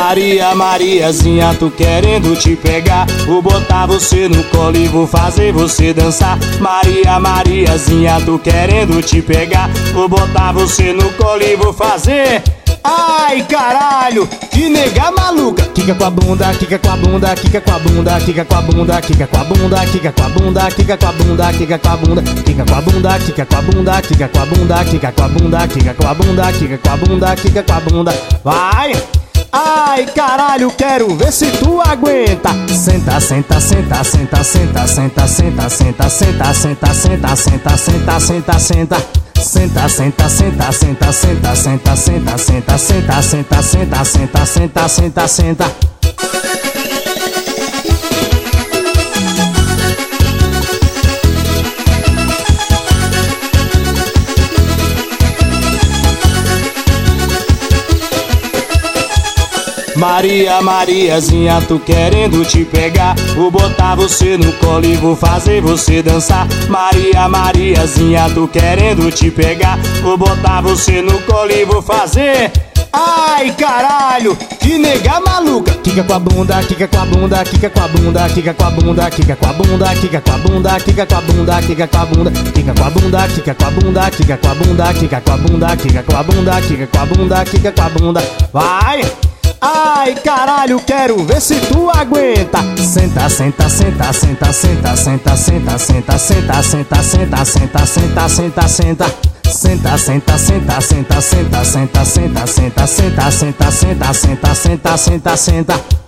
Maria, Mariazinha, tô querendo te pegar. Vou botar você no colo e vou fazer você dançar. Maria, Mariazinha, tô querendo te pegar. Vou botar você no colo e vou fazer. Ai, caralho, que nega maluca. Quica com a bunda, quica com a bunda, quica com a bunda, quica com a bunda, quica com a bunda, quica com a bunda, quica com a bunda, quica com a bunda, quica com a bunda, quica com a bunda, quica com a bunda, quica com a bunda, quica com a bunda, quica com a bunda, quica com a bunda. Vai! Ai, caralho, quero ver se tu aguenta. Senta, senta, senta, senta, senta, senta, senta, senta, senta, senta, senta, senta, senta, senta, senta. Senta, senta, senta, senta, senta, senta, senta, senta, senta, senta, senta, senta, senta, senta, senta. Maria, Mariazinha, tô querendo te pegar. Vou botar você no colo e vou fazer você dançar. Maria, Mariazinha, tô querendo te pegar. Vou botar você no colo e vou fazer. Ai, caralho, que nega maluca. Quica com a bunda, quica com a bunda, quica com a bunda, quica com a bunda, quica com a bunda, quica com a bunda, quica com a bunda, quica com a bunda, quica com a bunda, quica com a bunda, quica com a bunda, quica com a bunda, quica com a bunda, quica com a bunda, quica com a bunda. Vai! Ai, caralho, quero ver se tu aguenta. Senta, senta, senta, senta, senta, senta, senta, senta, senta, senta, senta, senta, senta, senta, senta. Senta, senta, senta, senta, senta, senta, senta, senta, senta, senta, senta, senta, senta, senta, senta.